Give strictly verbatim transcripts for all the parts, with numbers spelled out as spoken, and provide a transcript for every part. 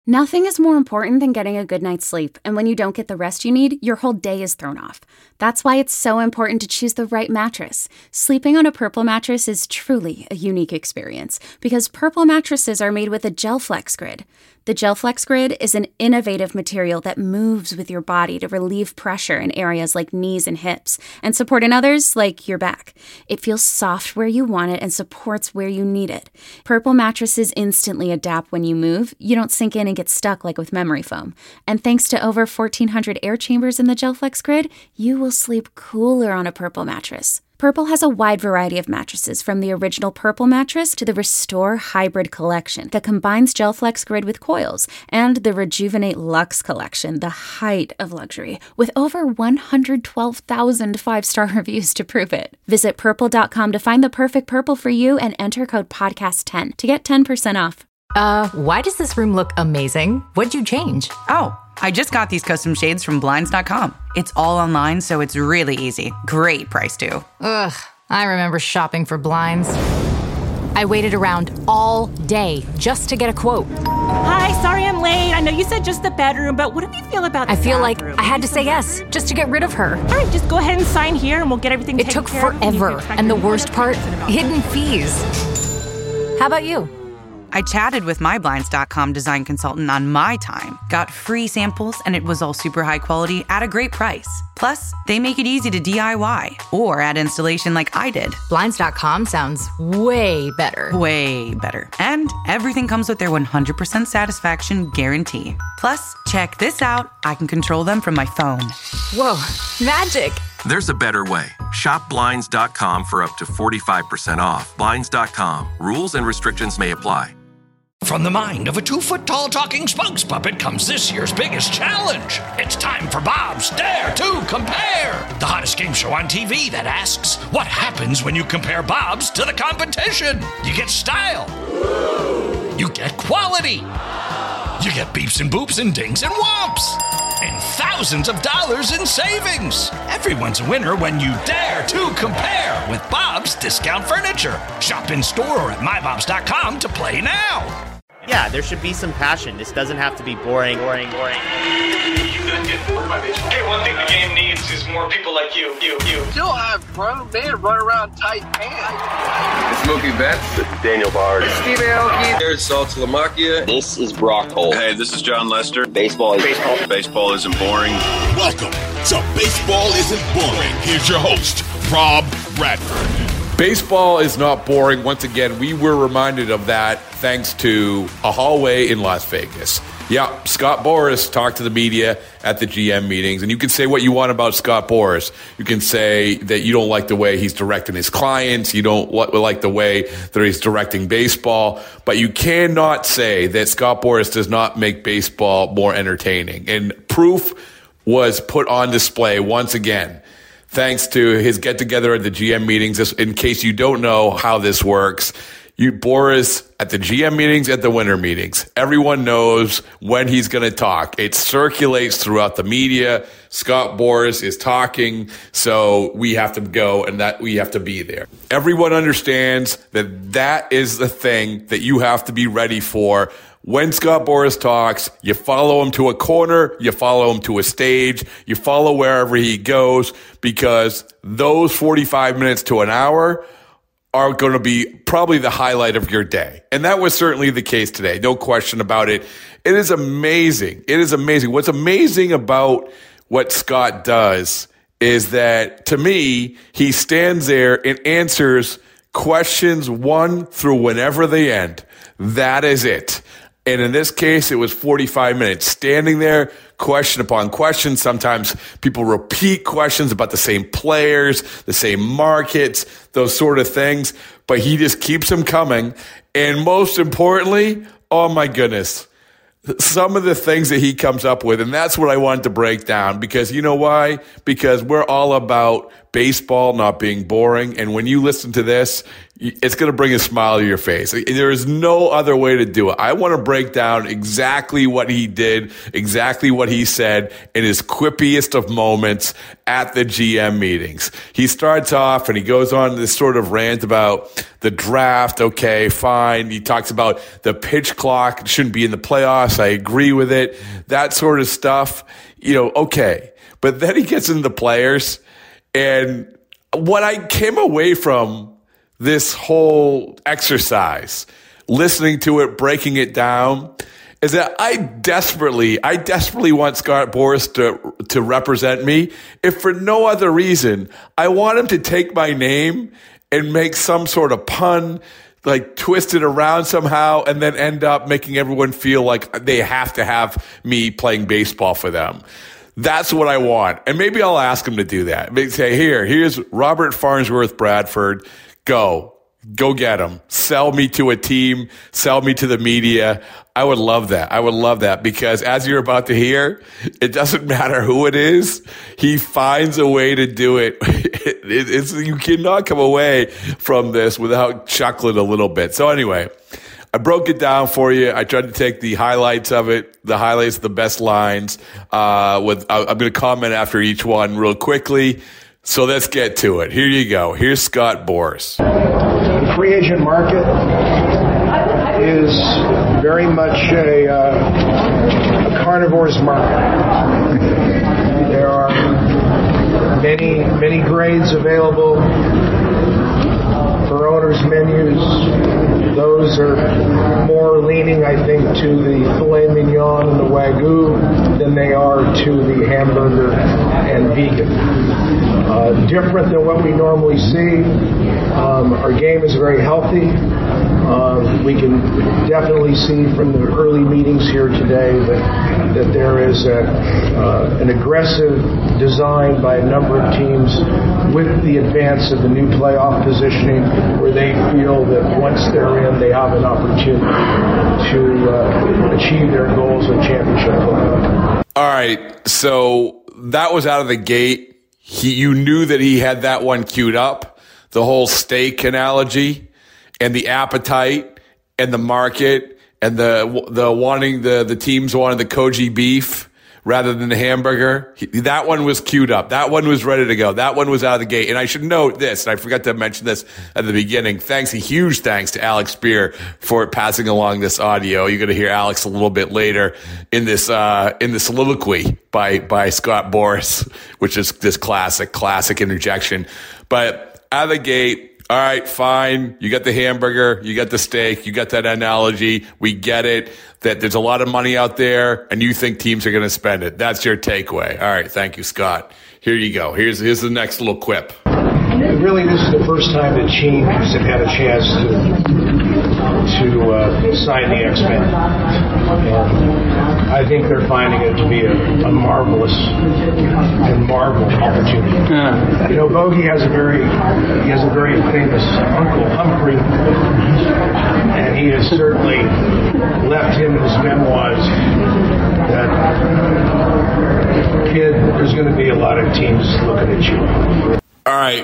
Nothing is more important than getting a good night's sleep, and when you don't get the rest you need, your whole day is thrown off. That's why it's so important to choose the right mattress. Sleeping on a Purple mattress is truly a unique experience, because Purple mattresses are made with a GelFlex Grid. The GelFlex Grid is an innovative material that moves with your body to relieve pressure in areas like knees and hips, and support in others like your back. It feels soft where you want it and supports where you need it. Purple mattresses instantly adapt when you move. You don't sink in and get stuck like with memory foam. And thanks to over fourteen hundred air chambers in the GelFlex Grid, you will sleep cooler on a Purple mattress. Purple has a wide variety of mattresses, from the original Purple mattress to the Restore Hybrid collection that combines GelFlex Grid with coils, and the Rejuvenate Luxe collection, the height of luxury, with over one hundred twelve thousand five-star reviews to prove it. Visit purple dot com to find the perfect Purple for you and enter code podcast ten to get ten percent off. Uh, why does this room look amazing? What'd you change? Oh, I just got these custom shades from Blinds dot com. It's all online, so it's really easy. Great price, too. Ugh, I remember shopping for blinds. I waited around all day just to get a quote. Hi, sorry I'm late. I know you said just the bedroom, but what do you feel about the I feel bathroom? like I had to say yes just to get rid of her. All right, just go ahead and sign here and we'll get everything It taken took care of. forever, and the worst part, hidden fees. How about you? I chatted with my Blinds dot com design consultant on my time, got free samples, and it was all super high quality at a great price. Plus, they make it easy to D I Y or add installation like I did. Blinds dot com sounds way better. Way better. And everything comes with their one hundred percent satisfaction guarantee. Plus, check this out. I can control them from my phone. Whoa, magic. There's a better way. Shop Blinds dot com for up to forty-five percent off. Blinds dot com. Rules and restrictions may apply. From the mind of a two-foot-tall talking spokes puppet comes this year's biggest challenge. It's time for Bob's Dare to Compare, the hottest game show on T V that asks, what happens when you compare Bob's to the competition? You get style. You get quality. You get beeps and boops and dings and whomps. And thousands of dollars in savings. Everyone's a winner when you dare to compare with Bob's Discount Furniture. Shop in store or at my bobs dot com to play now. Yeah, there should be some passion. This doesn't have to be boring, boring, boring. You could get bored by baseball. Hey, one thing the game needs is more people like you, you, you. Still have grown men run around tight pants. It's Mookie Betts. It's Daniel Bard. It's Steve Aoki. There's Sal Talamacchia. This is Brock Holt. Hey, this is John Lester. Baseball is baseball. Baseball isn't boring. Welcome to Baseball Isn't Boring. Here's your host, Rob Bradford. Baseball is not boring. Once again, we were reminded of that thanks to a hallway in Las Vegas. Yeah, Scott Boras talked to the media at the G M meetings, and you can say what you want about Scott Boras. You can say that you don't like the way he's directing his clients, you don't like the way that he's directing baseball, but you cannot say that Scott Boras does not make baseball more entertaining. And proof was put on display once again, thanks to his get-together at the G M meetings. In case you don't know how this works, you Boras at the G M meetings, at the winter meetings. Everyone knows when he's going to talk. It circulates throughout the media. Scott Boras is talking, so we have to go and that we have to be there. Everyone understands that that is the thing that you have to be ready for. When Scott Boras talks, you follow him to a corner, you follow him to a stage, you follow wherever he goes, because those forty-five minutes to an hour are going to be probably the highlight of your day. And that was certainly the case today. No question about it. It is amazing. It is amazing. What's amazing about what Scott does is that, to me, he stands there and answers questions one through whenever they end. That is it. And in this case, it was forty-five minutes standing there, question upon question. Sometimes people repeat questions about the same players, the same markets, those sort of things. But he just keeps them coming. And most importantly, oh my goodness, some of the things that he comes up with. And that's what I wanted to break down, because you know why? Because we're all about baseball not being boring. And when you listen to this, it's going to bring a smile to your face. There is no other way to do it. I want to break down exactly what he did, exactly what he said in his quippiest of moments at the G M meetings. He starts off and he goes on this sort of rant about the draft. Okay, fine. He talks about the pitch clock shouldn't be in the playoffs photographs. I agree with it. That sort of stuff, you know, okay. But then he gets into the players, and what I came away from this whole exercise, listening to it, breaking it down, is that I desperately, I desperately want Scott Boras to to represent me. If for no other reason, I want him to take my name and make some sort of pun, like twist it around somehow, and then end up making everyone feel like they have to have me playing baseball for them. That's what I want. And maybe I'll ask him to do that. Maybe say, here, here's Robert Farnsworth Bradford. Go. Go get him. Sell me to a team. Sell me to the media. I would love that. I would love that because as you're about to hear, it doesn't matter who it is. He finds a way to do it. it it's, you cannot come away from this without chuckling a little bit. So anyway, I broke it down for you. I tried to take the highlights of it, the highlights, the best lines. Uh, with I'm going to comment after each one real quickly. So let's get to it. Here you go. Here's Scott Boras. The free agent market is very much a, uh, a carnivore's market. There are many, many grades available for owners' menus. Those are more leaning, I think, to the filet mignon and the Wagyu than they are to the hamburger and vegan. Uh, different than what we normally see. Um, our game is very healthy. Uh, we can definitely see from the early meetings here today that, that there is a, uh, an aggressive design by a number of teams with the advance of the new playoff positioning where they feel that once they're in, they have an opportunity to uh, achieve their goals of championship football. All right, so that was out of the gate. He, you knew that he had that one queued up, the whole steak analogy and the appetite and the market and the the wanting the, the teams wanted the Koji beef rather than the hamburger. He, that one was queued up. That one was ready to go. That one was out of the gate. And I should note this, and I forgot to mention this at the beginning. Thanks, a huge thanks to Alex Spear for passing along this audio. You're going to hear Alex a little bit later in this uh, in the soliloquy by by Scott Boras, which is this classic, classic interjection. But out of the gate, all right, fine. You got the hamburger, you got the steak, you got that analogy. We get it that there's a lot of money out there and you think teams are going to spend it. That's your takeaway. All right, thank you, Scott. Here you go. Here's here's the next little quip. Really, this is the first time that teams have had a chance to to uh, sign the X-Men. And I think they're finding it to be a, a marvelous and marvel opportunity. Yeah. You know, Bogey has a very he has a very famous Uncle Humphrey, and he has certainly left him in his memoirs that, kid, there's going to be a lot of teams looking at you. All right.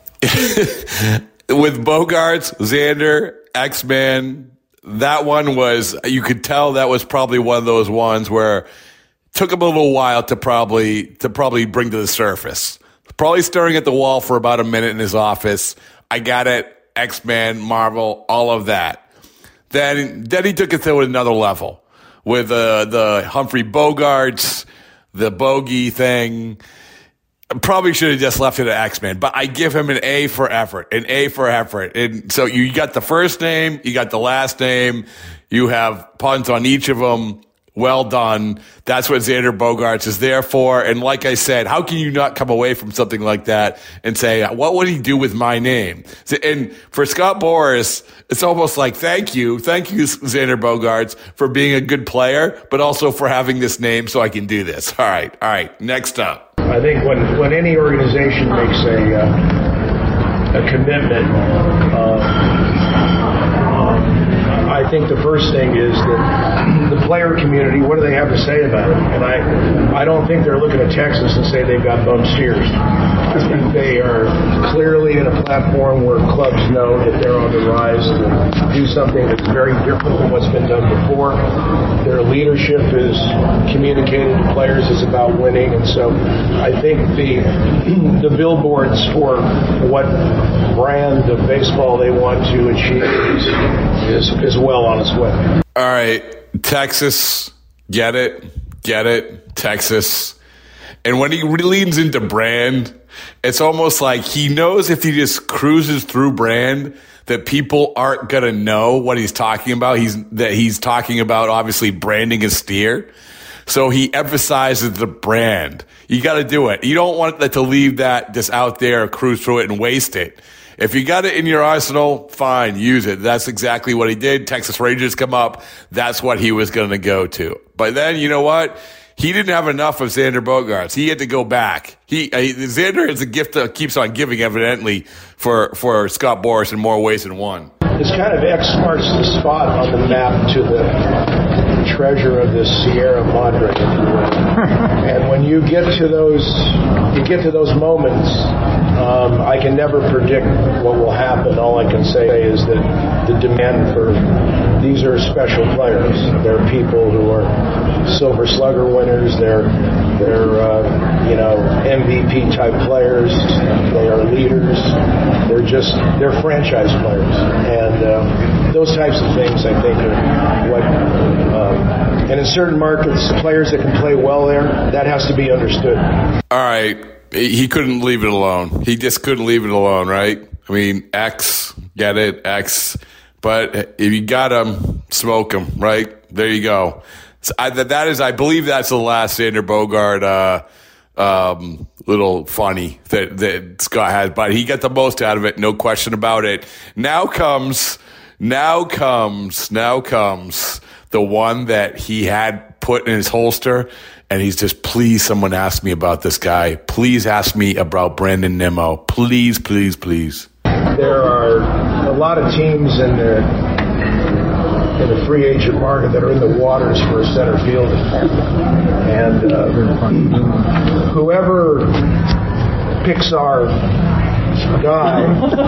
With Bogaerts, Xander, X-Men, that one was, you could tell that was probably one of those ones where it took him a little while to probably, to probably bring to the surface. Probably staring at the wall for about a minute in his office. I got it. X-Men, Marvel, all of that. Then, then he took it to another level with uh, the Humphrey Bogaerts, the bogey thing. Probably should have just left it at X-Men, but I give him an A for effort, an A for effort. And so you got the first name, you got the last name, you have puns on each of them. Well done. That's what Xander Bogaerts is there for. And like I said, how can you not come away from something like that and say, what would he do with my name? And for Scott Boras, it's almost like, thank you. Thank you, Xander Bogaerts, for being a good player, but also for having this name so I can do this. All right. All right. Next up. I think when, when any organization makes a, uh, a commitment, uh, I think the first thing is that the player community, what do they have to say about it? And I I don't think they're looking at Texas and say they've got bum steers. I think they are clearly in a platform where clubs know that they're on the rise to do something that's very different than what's been done before. Their leadership is communicated to players is about winning. And so I think the the billboards for what brand of baseball they want to achieve is, is, is well on its way. All right. Texas, get it, get it, Texas. And when he leans into Brand, it's almost like he knows if he just cruises through Brand that people aren't going to know what he's talking about. He's that he's talking about, obviously, branding a steer. So he emphasizes the brand. You got to do it. You don't want to leave that just out there, cruise through it and waste it. If you got it in your arsenal, fine, use it. That's exactly what he did. Texas Rangers come up. That's what he was going to go to. But then, you know what? He didn't have enough of Xander Bogaerts. He had to go back. He uh, Xander is a gift that keeps on giving, evidently, for, for Scott Boras in more ways than one. This kind of X marks the spot on the map to the treasure of the Sierra Madre, if you will. And when you get to those, you get to those moments, um, I can never predict what will happen. All I can say is that the demand for these are special players. They're people who are Silver Slugger winners. They're they're uh, you know M V P type players. They are leaders. They're just they're franchise players, and um, those types of things I think are what. Um, and in certain markets, players that can play well there, that has to be understood. All right, he couldn't leave it alone. He just couldn't leave it alone, right? I mean, X, get it, X. But if you got him, smoke him, right? There you go. So I, that is, I believe that's the last Xander Bogart uh, um, little funny that, that Scott has. But he got the most out of it, no question about it. Now comes, now comes, now comes the one that he had put in his holster. And he's just, please, someone ask me about this guy. Please ask me about Brandon Nimmo. Please, please, please. There are a lot of teams in the in the free agent market that are in the waters for a center fielder, and uh, whoever picks our guy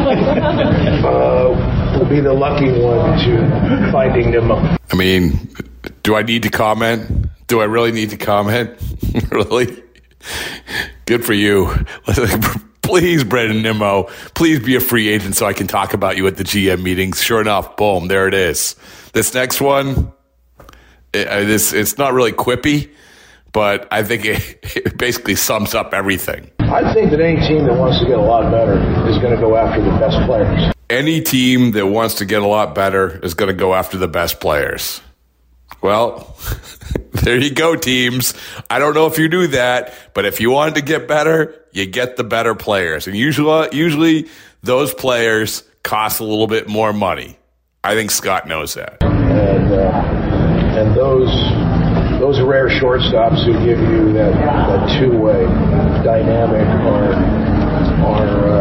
uh, will be the lucky one to finding Nimmo. I mean, do I need to comment? Do I really need to comment? Really? Good for you. Please, Brandon Nimmo, please be a free agent so I can talk about you at the G M meetings. Sure enough, boom, there it is. This next one, it, it's, it's not really quippy, but I think it, it basically sums up everything. I think that any team that wants to get a lot better is going to go after the best players. Any team that wants to get a lot better is going to go after the best players. Well, there you go, teams. I don't know if you knew that, but if you wanted to get better, you get the better players. And usually, usually those players cost a little bit more money. I think Scott knows that. And uh, and those those rare shortstops who give you that, that two-way dynamic are, are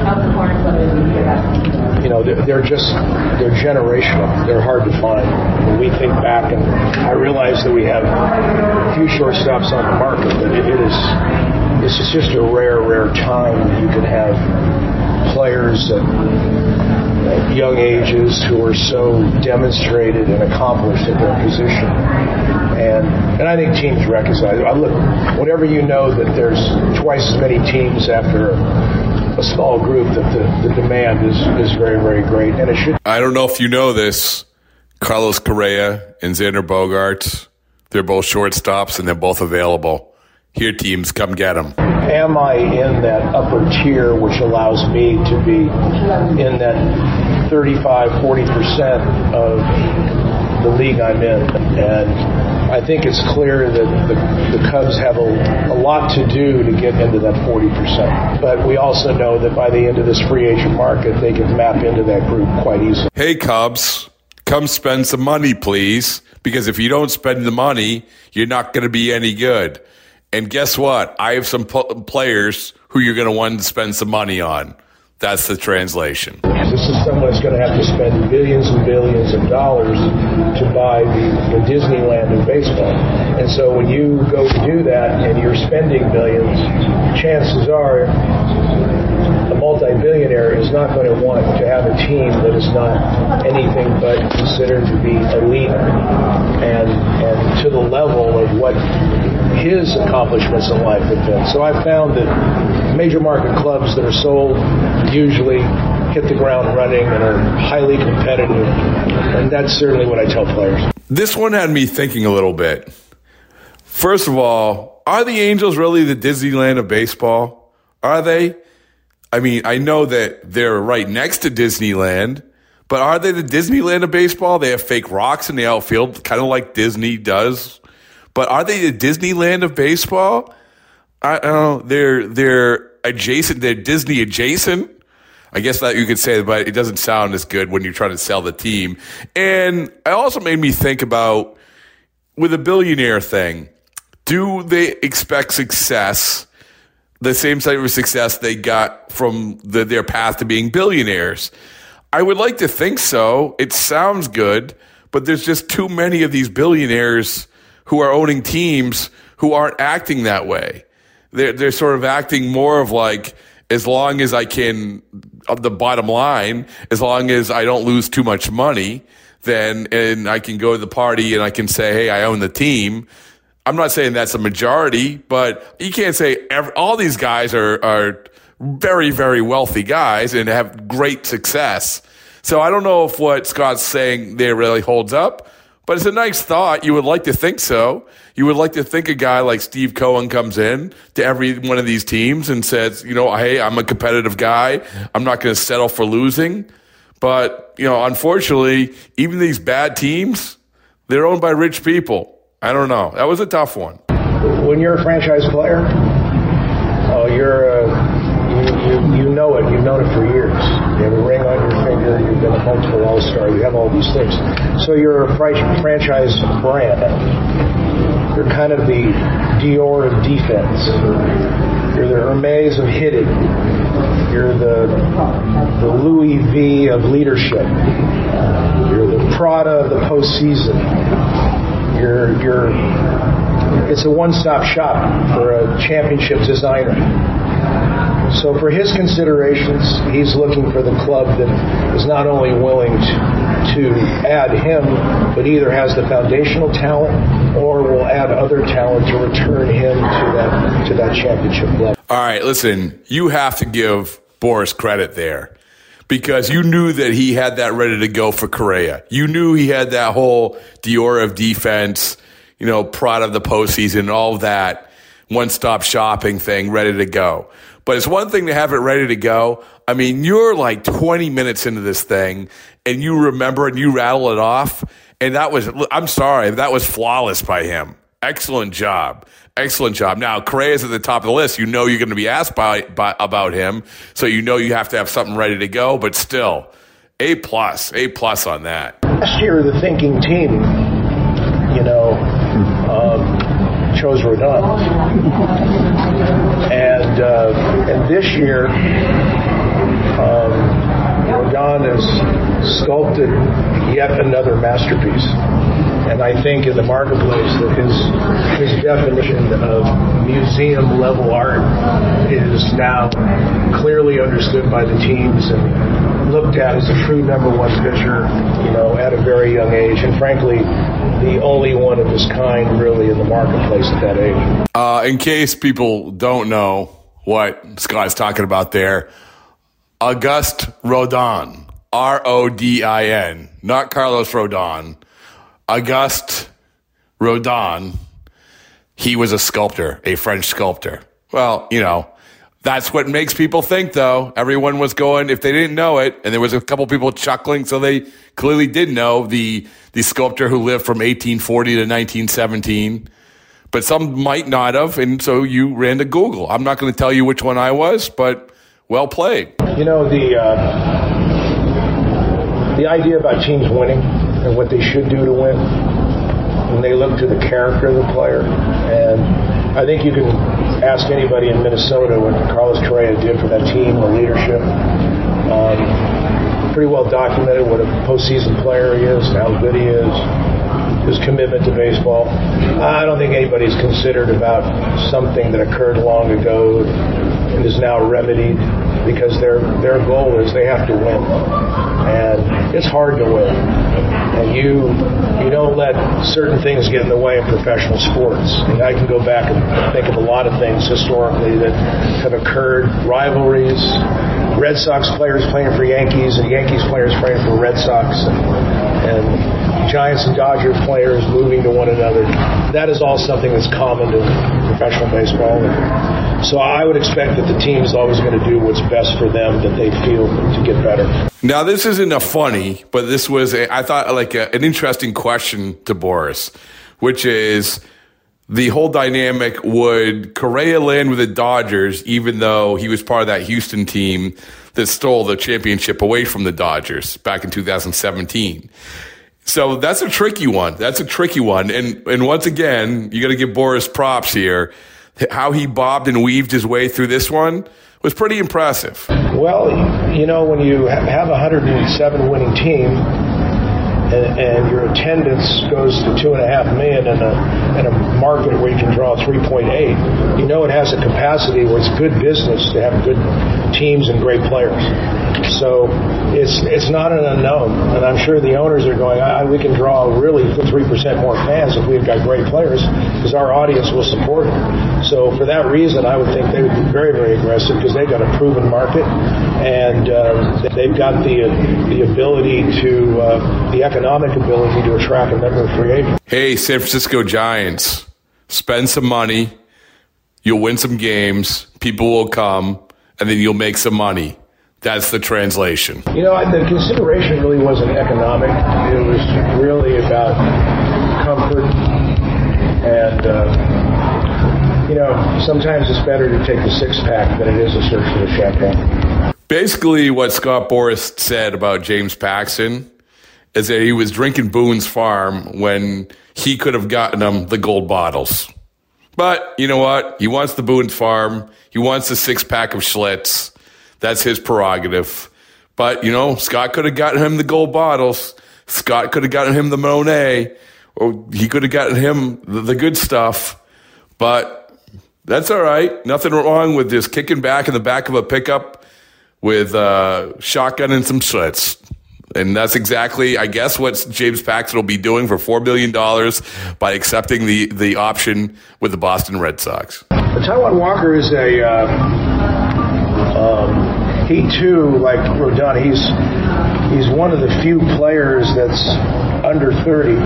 um, you know, they're, they're just, they're generational. They're hard to find. When we think back, and I realize that we have a few shortstops on the market, but it, it is, this is just a rare, rare time that you can have players at, at young ages who are so demonstrated and accomplished at their position. And and I think teams recognize it. I look, whenever you know that there's twice as many teams after a, a small group, that the, the demand is, is very, very great. And it should. I don't know if you know this, Carlos Correa and Xander Bogaerts, they're both shortstops and they're both available. Here, teams, come get them. Am I in that upper tier, which allows me to be in that thirty-five, forty percent of the league I'm in? And I think it's clear that the, the Cubs have a, a lot to do to get into that forty percent. But we also know that by the end of this free agent market, they can map into that group quite easily. Hey, Cubs, come spend some money, please. Because if you don't spend the money, you're not going to be any good. And guess what? I have some p- players who you're going to want to spend some money on. That's the translation. This is someone that's going to have to spend billions and billions of dollars to buy the, the Disneyland of baseball. And so when you go to do that and you're spending billions, chances are a multi-billionaire is not going to want to have a team that is not anything but considered to be elite and, and to the level of what his accomplishments in life have been. So I've found that major market clubs that are sold usually hit the ground running and are highly competitive. And that's certainly what I tell players. This one had me thinking a little bit. First of all, are the Angels really the Disneyland of baseball? Are they? I mean, I know that they're right next to Disneyland, but are they the Disneyland of baseball? They have fake rocks in the outfield, kind of like Disney does. But are they the Disneyland of baseball? I don't know. They're they're adjacent. They're Disney adjacent. I guess that you could say, but it doesn't sound as good when you're trying to sell the team. And it also made me think about, with a billionaire thing, do they expect success, the same type of success they got from the, their path to being billionaires? I would like to think so. It sounds good, but there's just too many of these billionaires who are owning teams who aren't acting that way. They're, they're sort of acting more of like, as long as I can, of the bottom line, as long as I don't lose too much money, then, and I can go to the party and I can say, hey, I own the team. I'm not saying that's a majority, but you can't say every, all these guys are, are very, very wealthy guys and have great success. So I don't know if what Scott's saying there really holds up, but it's a nice thought. You would like to think so. You would like to think a guy like Steve Cohen comes in to every one of these teams and says, you know, hey, I'm a competitive guy. I'm not going to settle for losing. But, you know, unfortunately, even these bad teams, they're owned by rich people. I don't know. That was a tough one. When you're a franchise player, oh, you're a... You, you, you know it. You've known it for years. You have a ring on your finger. You've been a multiple All-Star. You have all these things. So you're a franchise brand. You're kind of the Dior of defense. You're the Hermes of hitting. You're the the Louis V of leadership. You're the Prada of the postseason. You're you're. It's a one-stop shop for a championship designer. So for his considerations, he's looking for the club that is not only willing to, to add him, but either has the foundational talent or will add other talent to return him to that to that championship level. All right, listen, you have to give Boris credit there, because you knew that he had that ready to go for Correa. You knew he had that whole Dior of defense, you know, Prada of the postseason, all of that one-stop shopping thing ready to go. But it's one thing to have it ready to go. I mean, you're like twenty minutes into this thing, and you remember and you rattle it off. And that was, I'm sorry, that was flawless by him. Excellent job. Excellent job. Now, Correa's at the top of the list. You know you're going to be asked by, by, about him, so you know you have to have something ready to go. But still, A plus, A plus on that. Last year, the thinking team, you know, um, chose Rodon. And uh, and this year, um, Rodon has sculpted yet another masterpiece. And I think in the marketplace that his his definition of museum level art is now clearly understood by the teams and looked at as a true number one pitcher, you know, at a very young age, and frankly, the only one of his kind really in the marketplace at that age. Uh, in case people don't know what Scott's talking about there, Auguste Rodin, R O D I N, not Carlos Rodon. Auguste Rodin, he was a sculptor, a French sculptor. Well, you know, that's what makes people think, though. Everyone was going, if they didn't know it, and there was a couple people chuckling, so they clearly did know the, the sculptor who lived from eighteen forty to nineteen seventeen. But some might not have, and so you ran to Google. I'm not going to tell you which one I was, but well played. You know, the uh, the idea about teams winning and what they should do to win, when they look to the character of the player. And I think you can ask anybody in Minnesota what Carlos Correa did for that team, the leadership. Um, pretty well documented what a postseason player he is, how good he is, his commitment to baseball. I don't think anybody's considered about something that occurred long ago and is now remedied, because their their goal is they have to win. And it's hard to win. And you you don't let certain things get in the way of professional sports. And I can go back and think of a lot of things historically that have occurred, rivalries, Red Sox players playing for Yankees and Yankees players playing for Red Sox and, and Giants and Dodgers players moving to one another. That is all something that's common to professional baseball. And so I would expect that the team is always going to do what's best for them that they feel to get better. Now, this isn't a funny, but this was, a, I thought, like a, an interesting question to Boris, which is the whole dynamic. Would Correa land with the Dodgers even though he was part of that Houston team that stole the championship away from the Dodgers back in two thousand seventeen? So that's a tricky one. That's a tricky one. And and once again, you got to give Boris props here. How he bobbed and weaved his way through this one was pretty impressive. Well, you know, when you have a one hundred seven winning team and, and your attendance goes to two and a half million in a, in a market where you can draw three point eight, you know it has a capacity where it's good business to have good teams and great players. So it's it's not an unknown, and I'm sure the owners are going, I, we can draw really three percent more fans if we've got great players, because our audience will support it. So for that reason, I would think they would be very, very aggressive, because they've got a proven market, and uh, they've got the uh, the ability to, uh, the economic ability to attract a number of free agents. Hey, San Francisco Giants, spend some money, you'll win some games, people will come, and then you'll make some money. That's the translation. You know, the consideration really wasn't economic. It was really about comfort. And, uh, you know, sometimes it's better to take the six-pack than it is to search for the champagne. Basically, what Scott Boras said about James Paxton is that he was drinking Boone's Farm when he could have gotten him the gold bottles. But you know what? He wants the Boone's Farm. He wants the six-pack of Schlitz. That's his prerogative. But, you know, Scott could have gotten him the gold bottles. Scott could have gotten him the Monet. Or he could have gotten him the, the good stuff. But that's all right. Nothing wrong with just kicking back in the back of a pickup with uh, shotgun and some Schlitz. And that's exactly, I guess, what James Paxton will be doing for four billion dollars by accepting the, the option with the Boston Red Sox. Taijuan Walker is a... Uh... Um, he too, like Rodon, he's he's one of the few players that's under thirty,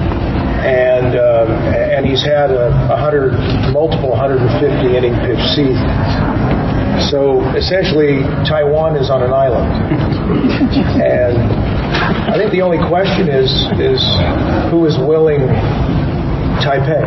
and uh, and he's had a, a hundred, multiple one hundred fifty inning pitch season. So essentially, Taijuan is on an island, and I think the only question is is who is willing Taipei.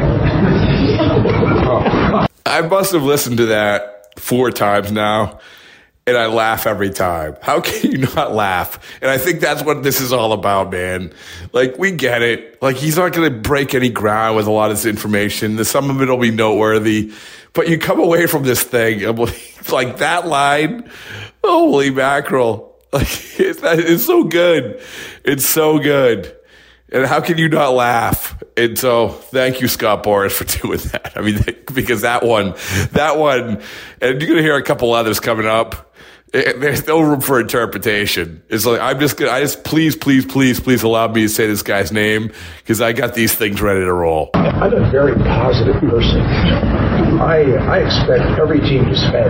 I must have listened to that four times now, and I laugh every time. How can you not laugh? And I think that's what this is all about, man. Like, we get it. Like, he's not going to break any ground with a lot of this information. Some of it will be noteworthy. But you come away from this thing, I'm like, like that line, holy mackerel. Like, it's, it's so good. It's so good. And how can you not laugh? And so, thank you, Scott Boras, for doing that. I mean, because that one, that one, and you're going to hear a couple others coming up. There's no room for interpretation. It's like, I'm just going to, I just, please, please, please, please allow me to say this guy's name, because I got these things ready to roll. I'm a very positive person. I, I expect every team to spend.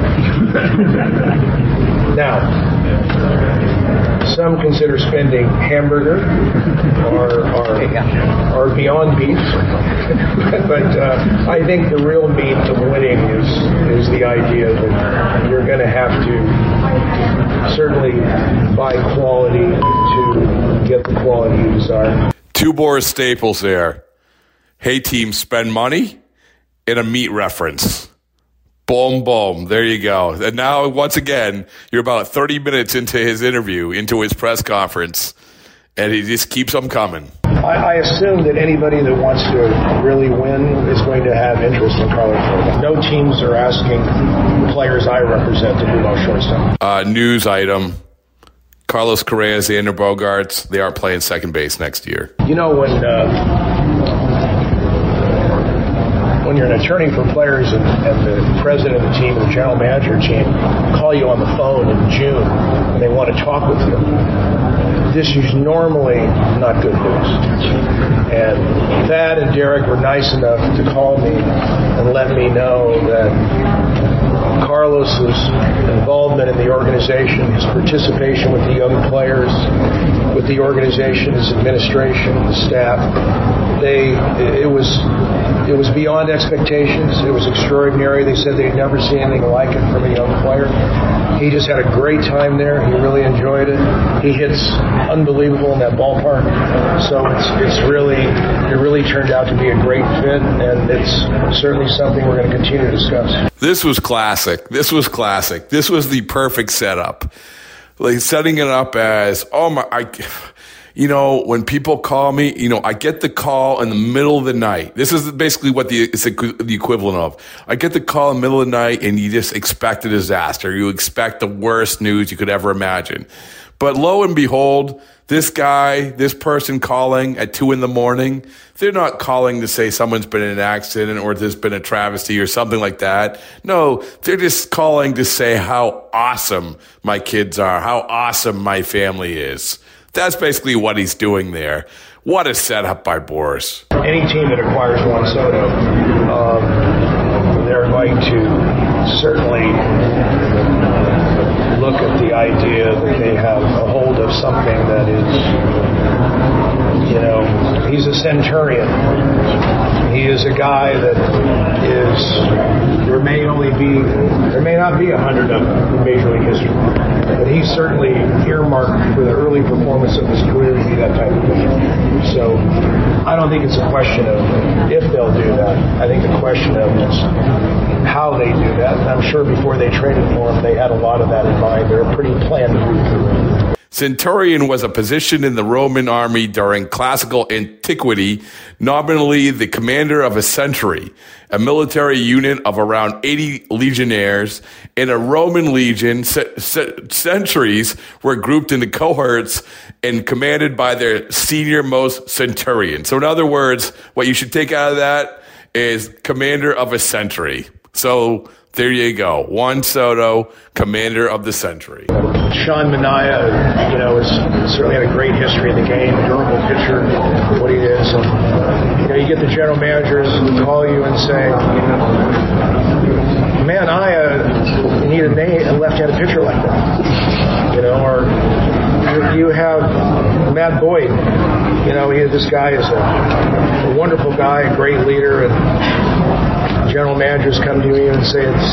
Now, some consider spending hamburger or, or, or Beyond Beef. But uh, I think the real meat of winning is, is the idea that you're going to have to certainly buy quality to get the quality you desire. Two Boris staples there. Hey, team, spend money, and a meat reference. Boom, boom. There you go. And now, once again, you're about thirty minutes into his interview, into his press conference, and he just keeps them coming. I, I assume that anybody that wants to really win is going to have interest in Carlos Correa. No teams are asking the players I represent to move on shortstop. Uh, news item. Carlos Correa, Xander Bogaerts, they aren't playing second base next year. You know, when... Uh, When you're an attorney for players and, and the president of the team and the general manager team call you on the phone in June and they want to talk with you, this is normally not good news. And Thad and Derek were nice enough to call me and let me know that Carlos's involvement in the organization, his participation with the young players, with the organization, his administration, the staff, they it was it was beyond expectations. It was extraordinary. They said they'd never seen anything like it from a young player. He just had a great time there. He really enjoyed it. He hits unbelievable in that ballpark. So it's it's really it really turned out to be a great fit, and it's certainly something we're going to continue to discuss. This was classic. This was classic. This was the perfect setup. Like setting it up as, oh my, I, you know, when people call me, you know, I get the call in the middle of the night. This is basically what the, it's the equivalent of. I get the call in the middle of the night and you just expect a disaster. You expect the worst news you could ever imagine. But lo and behold, this guy, this person calling at two in the morning, they're not calling to say someone's been in an accident or there's been a travesty or something like that. No, they're just calling to say how awesome my kids are, how awesome my family is. That's basically what he's doing there. What a setup by Boris. Any team that acquires Juan Soto, um, they're going to certainly look at the idea that they have a hold of something that is, you know, he's a centurion. He is a guy that is, there may only be, there may not be a hundred of them in Major League history, but he's certainly earmarked for the early performance of his career to be that type of pitcher. So I don't think it's a question of if they'll do that. I think the question of is how they do that. And I'm sure before they traded for him, they had a lot of that in mind. They're pretty planned to root through it. Centurion was a position in the Roman army during classical antiquity, nominally the commander of a century, a military unit of around eighty legionnaires. In a Roman legion, c- c- centuries were grouped into cohorts and commanded by their senior-most centurion. So in other words, what you should take out of that is commander of a century. So there you go. Juan Soto, commander of the century. Sean Manaea, you know, has certainly had a great history in the game, durable pitcher, what he is. And, you know, you get the general managers who call you and say, Manaea, you need a, name, a left-handed pitcher like that. You know, or you have Matt Boyd. You know, he, this guy is a, a wonderful guy, a great leader, and general managers come to me and say it's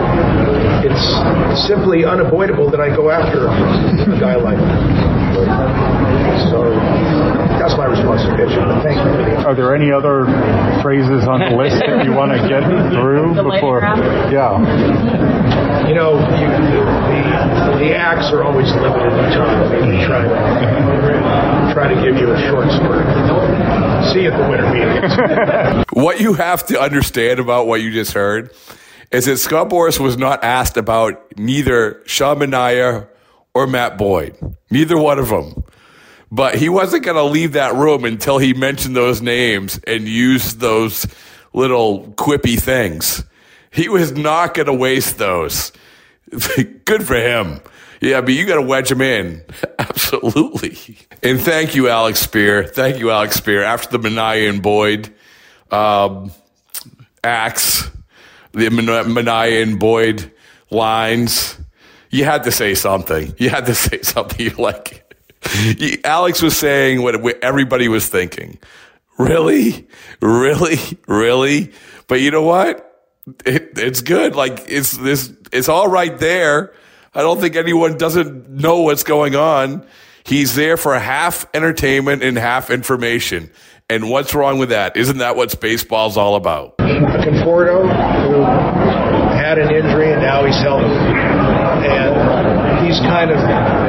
it's simply unavoidable that I go after a guy like that. So that's my response to pitching. Thank you. Are there any other phrases on the list that you want to get through before? Yeah. You know, you, the the acts are always limited in time. We try to try to give you a short spurt. See you at the winter meetings. What you have to understand about what you just heard is that Scott Boras was not asked about neither Sean Manaea or Matt Boyd. Neither one of them. But he wasn't going to leave that room until he mentioned those names and used those little quippy things. He was not going to waste those. Good for him. Yeah, but you got to wedge him in. Absolutely. And thank you, Alex Spear. Thank you, Alex Spear. After the Manaea and Boyd um, acts, the Manaea and Boyd lines, you had to say something. You had to say something. You're like, Alex was saying what everybody was thinking. Really? Really? Really? But you know what? It, it's good. Like, it's this, it's all right there. I don't think anyone doesn't know what's going on. He's there for half entertainment and half information. And what's wrong with that? Isn't that what baseball's all about? Conforto, who had an injury and now he's healthy. And he's kind of,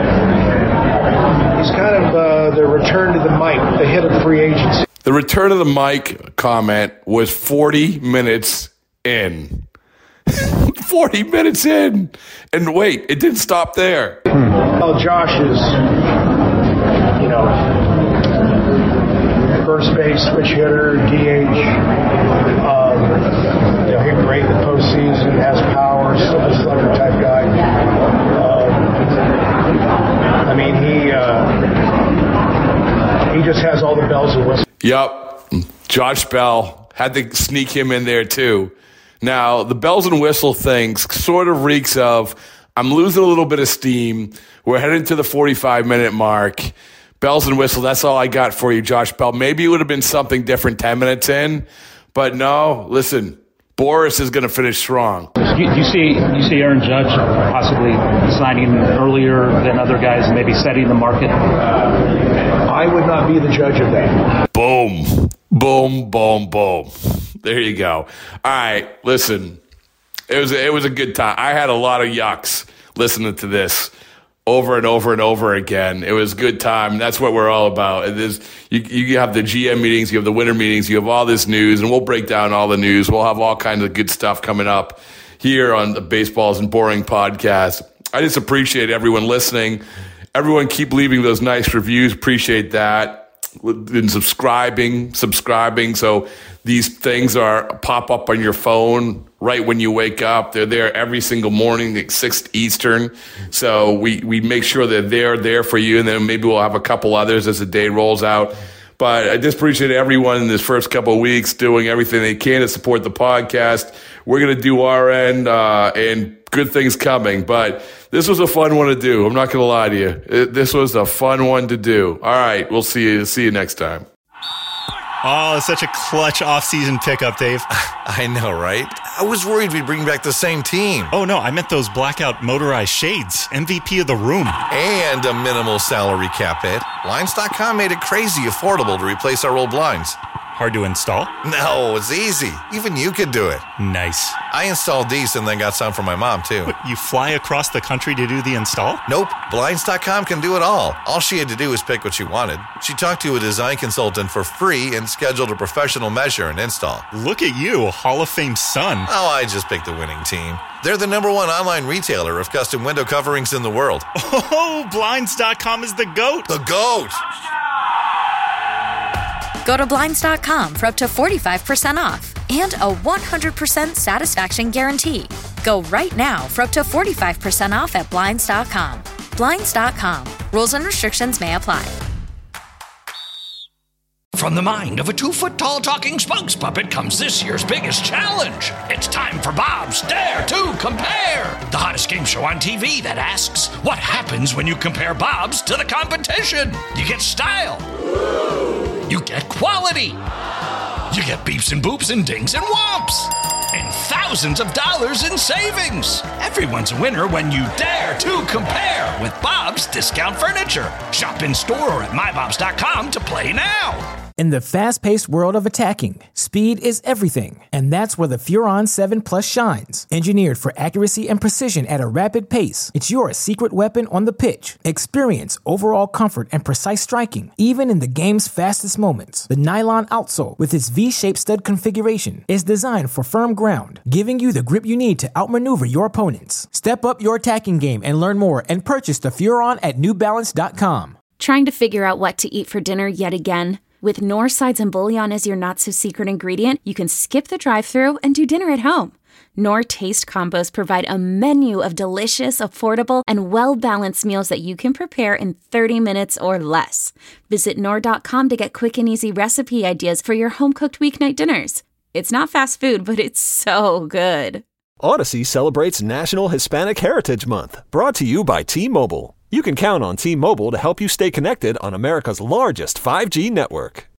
he's kind of uh, the return to the mic, the hit of free agency. The return of the mic comment was forty minutes in. forty minutes in. And wait, it didn't stop there. Well, Josh is, you know, first base, switch hitter, D H. Um, you know, he's great in the postseason, has power, still a slugger type guy. Um, I mean, he uh, he just has all the bells and whistles. Yep. Josh Bell had to sneak him in there too. Now, the bells and whistle thing sort of reeks of, I'm losing a little bit of steam. We're heading to the forty-five minute mark. Bells and whistle, that's all I got for you, Josh Bell. Maybe it would have been something different ten minutes in, but no, listen, Boris is going to finish strong. You, you see you see Aaron Judge possibly signing earlier than other guys and maybe setting the market? I would not be the judge of that. Boom, boom, boom, boom. There you go. All right, listen, it was, it was a good time. I had a lot of yucks listening to this over and over and over again. It was a good time. That's what we're all about. It is, you, you have the G M meetings, you have the winter meetings, you have all this news, and we'll break down all the news. We'll have all kinds of good stuff coming up here on the Baseballs and Boring podcast. I just appreciate everyone listening. Everyone keep leaving those nice reviews. Appreciate that. And subscribing, subscribing. So these things are pop up on your phone right when you wake up. They're there every single morning at six Eastern. So we, we make sure that they're there for you. And then maybe we'll have a couple others as the day rolls out. But I just appreciate everyone in this first couple of weeks doing everything they can to support the podcast. We're going to do our end, uh, and good things coming. But this was a fun one to do. I'm not going to lie to you. It, this was a fun one to do. All right. We'll see you. See you next time. Oh, such a clutch off-season pickup, Dave. I know, right? I was worried we'd bring back the same team. Oh, no, I meant those blackout motorized shades. M V P of the room. And a minimal salary cap hit. Blinds dot com made it crazy affordable to replace our old blinds. Hard to install? No, it's easy. Even you could do it. Nice. I installed these and then got some for my mom, too. What, you fly across the country to do the install? Nope. Blinds dot com can do it all. All she had to do was pick what she wanted. She talked to a design consultant for free and scheduled a professional measure and install. Look at you, Hall of Fame son. Oh, I just picked the winning team. They're the number one online retailer of custom window coverings in the world. Oh, Blinds dot com is the GOAT. The GOAT! Go to Blinds dot com for up to forty-five percent off and a one hundred percent satisfaction guarantee. Go right now for up to forty-five percent off at Blinds dot com. Blinds dot com. Rules and restrictions may apply. From the mind of a two-foot-tall talking spokes puppet comes this year's biggest challenge. It's time for Bob's Dare to Compare, the hottest game show on T V that asks, what happens when you compare Bob's to the competition? You get style. You get quality. You get beeps and boops and dings and whomps. And thousands of dollars in savings. Everyone's a winner when you dare to compare with Bob's Discount Furniture. Shop in store or at my bobs dot com to play now. In the fast-paced world of attacking, speed is everything, and that's where the Furon seven Plus shines. Engineered for accuracy and precision at a rapid pace, it's your secret weapon on the pitch. Experience overall comfort and precise striking, even in the game's fastest moments. The nylon outsole, with its V-shaped stud configuration, is designed for firm ground, giving you the grip you need to outmaneuver your opponents. Step up your attacking game and learn more and purchase the Furon at new balance dot com. Trying to figure out what to eat for dinner yet again? With Knorr sides and bouillon as your not-so-secret ingredient, you can skip the drive-thru and do dinner at home. Knorr Taste Combos provide a menu of delicious, affordable, and well-balanced meals that you can prepare in thirty minutes or less. Visit Knorr dot com to get quick and easy recipe ideas for your home-cooked weeknight dinners. It's not fast food, but it's so good. Odyssey celebrates National Hispanic Heritage Month, brought to you by T-Mobile. You can count on T-Mobile to help you stay connected on America's largest five G network.